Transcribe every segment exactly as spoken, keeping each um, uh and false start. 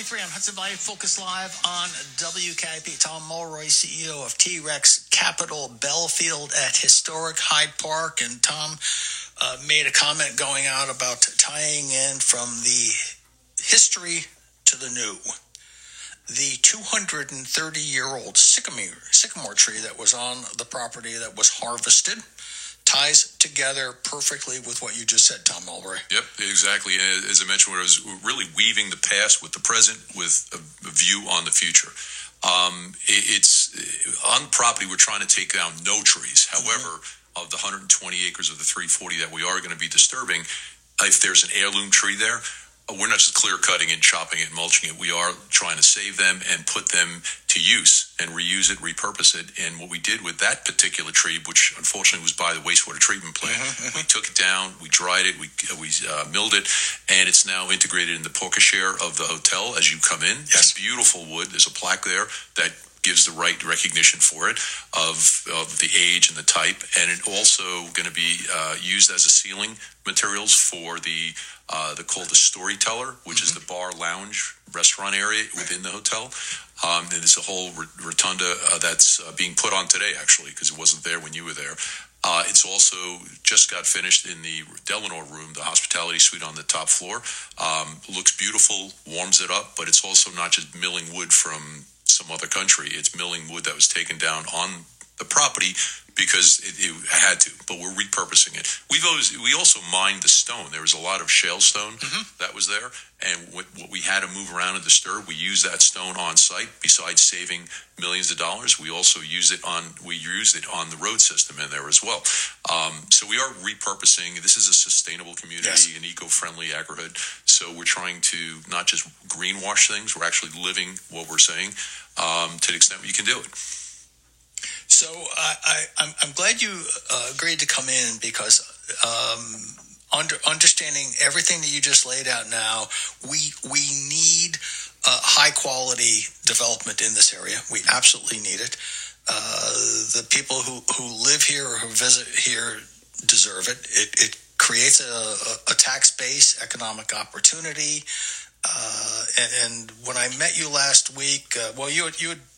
three on Hudson Valley Focus Live on W K I P. Tom Mulroy, C E O of T-Rex Capital Belfield at historic Hyde Park. And Tom uh, made a comment going out about tying in from the history to the new. The two hundred thirty-year-old sycamore, sycamore tree that was on the property that was harvested ties together perfectly with what you just said, Tom Mulroy. Yep, exactly. As I mentioned, I was really weaving the past with the present with a view on the future. Um, it's on the property, we're trying to take down no trees. However, mm-hmm. of the one hundred twenty acres of the three forty that we are going to be disturbing, if there's an heirloom tree there, we're not just clear cutting and chopping it and mulching it. We are trying to save them and put them to use and reuse it, repurpose it. And what we did with that particular tree, which unfortunately was by the wastewater treatment plant, mm-hmm. we took it down, we dried it, we we uh, milled it, and it's now integrated in the porte-cochere of the hotel as you come in. Yes. It's beautiful wood. There's a plaque there that gives the right recognition for it of, of the age and the type. And it also going to be uh, used as a ceiling materials for the Uh, they're called the Storyteller, which mm-hmm. is the bar, lounge, restaurant area within the hotel. Um, and there's a whole rotunda uh, that's uh, being put on today, actually, because it wasn't there when you were there. Uh, it's also just got finished in the Delano room, the hospitality suite on the top floor. Um, looks beautiful, warms it up, but it's also not just milling wood from some other country. It's milling wood that was taken down on the property because it, it had to, but we're repurposing it. We've always, we also mined the stone. There was a lot of shale stone mm-hmm. that was there, and what, what we had to move around and disturb, we used that stone on site. Besides saving millions of dollars, we also used it on we used it on the road system in there as well. Um, so we are repurposing. This is a sustainable community, yes. an eco-friendly agrihood. So we're trying to not just greenwash things. We're actually living what we're saying um, to the extent we can do it. So I, I, I'm, I'm glad you uh, agreed to come in because um, under, understanding everything that you just laid out now, we we need uh, high quality development in this area. We absolutely need it. Uh, the people who, who live here or who visit here deserve it. It, it creates a, a tax base, economic opportunity. Uh, and, and when I met you last week, uh, well, you had, you had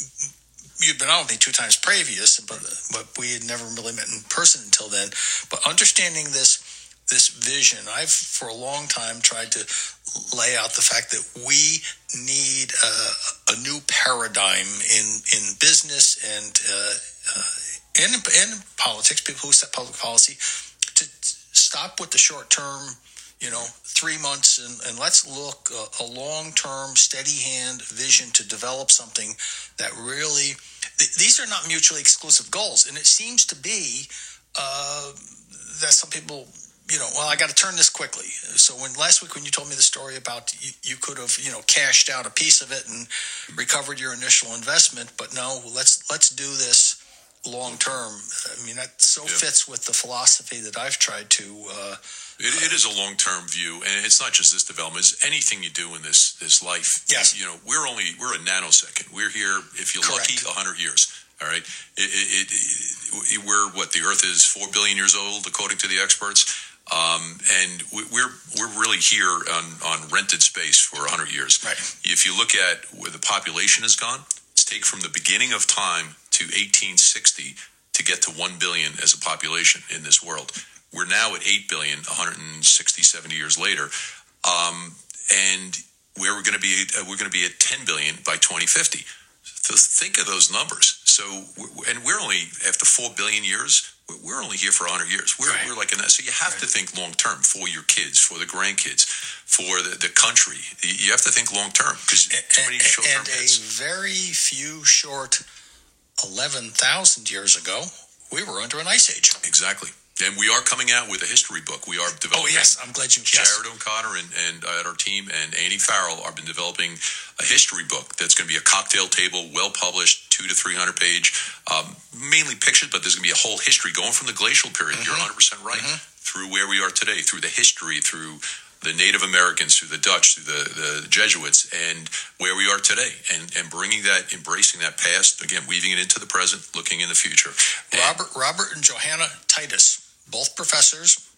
You'd been on with me two times previous, but but we had never really met in person until then. But understanding this this vision, I've for a long time tried to lay out the fact that we need a, a new paradigm in in business and uh, uh, and and politics. People who set public policy to stop with the short term. You know, three months, and, and let's look a, a long-term, steady-hand vision to develop something that really. Th- these are not mutually exclusive goals, and it seems to be uh, that some people, you know, well, I got to turn this quickly. So when last week when you told me the story about you, you could have, you know, cashed out a piece of it and recovered your initial investment, but no, let's let's do this long-term. I mean, that so yeah. fits with the philosophy that I've tried to. Uh, It, it is a long-term view, and it's not just this development. It's anything you do in this this life. Yes. You know, we're only we're a nanosecond. We're here, if you're Correct. lucky, a hundred years. All right. It, it, it, we're what the Earth is four billion years old, according to the experts, um, and we're we're really here on, on rented space for a hundred years. Right. If you look at where the population has gone, it's take from the beginning of time to eighteen sixty to get to one billion as a population in this world. We're now at eight billion, one hundred sixty, seventy years later. Um, and where we're going to be, uh, we're going to be at ten billion by twenty fifty. So think of those numbers. So, and we're only, after four billion years, we're only here for one hundred years. We're, right. we're like in that. So you have right. to think long term for your kids, for the grandkids, for the, the country. You have to think long term because too many short term And a very few short eleven thousand years ago, we were under an ice age. Exactly. And we are coming out with a history book. We are developing. Oh, yes. I'm glad you. Jared yes. O'Connor and, and uh, at our team and Annie Farrell have been developing a history book that's going to be a cocktail table, well published, two to three hundred page, um, mainly pictures, but there's going to be a whole history going from the glacial period. Mm-hmm. You're one hundred percent right. Mm-hmm. Through where we are today, through the history, through the Native Americans, through the Dutch, through the, the Jesuits, and where we are today, and, and bringing that, embracing that past, again, weaving it into the present, looking in the future. Robert, and, Robert and Johanna Titus, both professors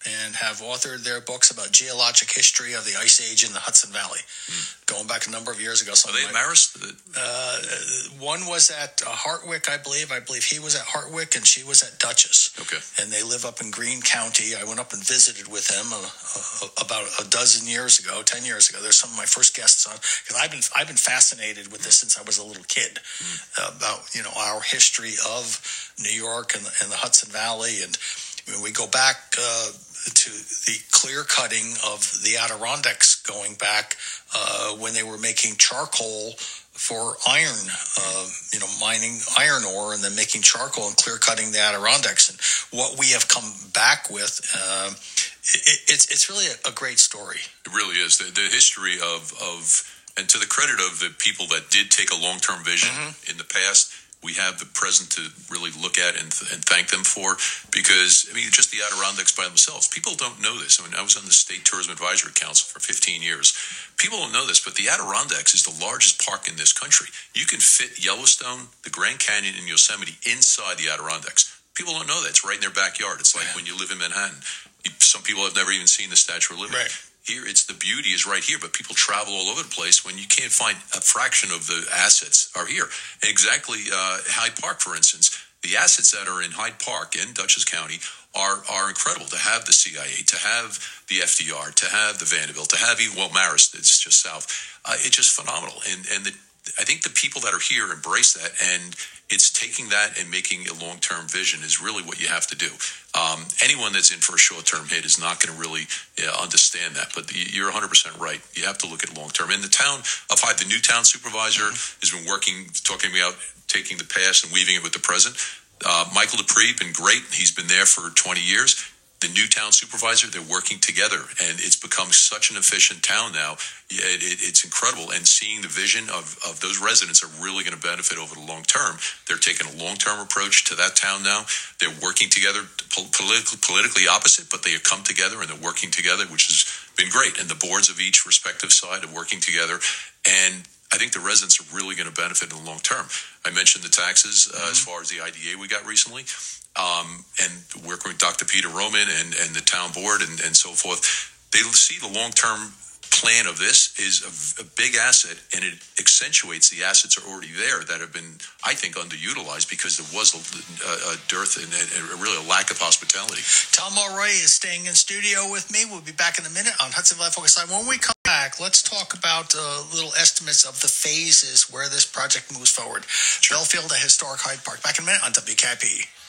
and have authored their books about geologic history of the Ice Age in the Hudson Valley, mm. going back a number of years ago. Are they at Marist? Uh, one was at uh, Hartwick, I believe. I believe he was at Hartwick, and she was at Dutchess. Okay. And they live up in Greene County. I went up and visited with them uh, uh, about a dozen years ago, ten years ago. They're some of my first guests on, because I've been I've been fascinated with this since I was a little kid, mm. uh, about you know our history of New York and the, and the Hudson Valley. And when we go back uh, to the clear cutting of the Adirondacks, going back uh, when they were making charcoal for iron, uh, you know, mining iron ore and then making charcoal and clear cutting the Adirondacks, and what we have come back with, uh, it, it's it's really a, a great story. It really is. The, the history of, of, and to the credit of the people that did take a long-term vision mm-hmm. in the past, we have the present to really look at and, and thank them for, because, I mean, just the Adirondacks by themselves, people don't know this. I mean, I was on the State Tourism Advisory Council for fifteen years. People don't know this, but the Adirondacks is the largest park in this country. You can fit Yellowstone, the Grand Canyon, and Yosemite inside the Adirondacks. People don't know that. It's right in their backyard. It's like yeah. when you live in Manhattan. Some people have never even seen the Statue of Liberty. Right. Here, it's the beauty is right here, but people travel all over the place when you can't find a fraction of the assets are here. Exactly, uh, Hyde Park, for instance, the assets that are in Hyde Park in Dutchess County are are incredible. To have the C I A, to have the F D R, to have the Vanderbilt, to have even, well, Marist, it's just south. Uh, it's just phenomenal. And, and the, I think the people that are here embrace that, and it's taking that and making a long-term vision is really what you have to do. Um, anyone that's in for a short-term hit is not going to really uh, understand that, but the, you're one hundred percent right. You have to look at long-term. In the town of Hyde, the new town supervisor mm-hmm. has been working, talking about taking the past and weaving it with the present. Uh, Michael Dupree, been great. He's been there for twenty years. The new town supervisor, they're working together, and it's become such an efficient town now. It, it, it's incredible, and seeing the vision of, of those residents are really going to benefit over the long term. They're taking a long-term approach to that town now. They're working together, politically, politically opposite, but they have come together, and they're working together, which has been great. And the boards of each respective side are working together, and I think the residents are really going to benefit in the long term. I mentioned the taxes uh, mm-hmm. as far as the I D A we got recently. Um, and working with Doctor Peter Roman and, and the town board and, and so forth, they see the long-term plan of this is a, a big asset, and it accentuates the assets are already there that have been, I think, underutilized because there was a, a, a dearth and a, a really a lack of hospitality. Tom Mulroy is staying in studio with me. We'll be back in a minute on Hudson Valley Focus Line. When we come back, let's talk about uh, little estimates of the phases where this project moves forward. Sure. Belfield, a historic Hyde Park. Back in a minute on W K I P.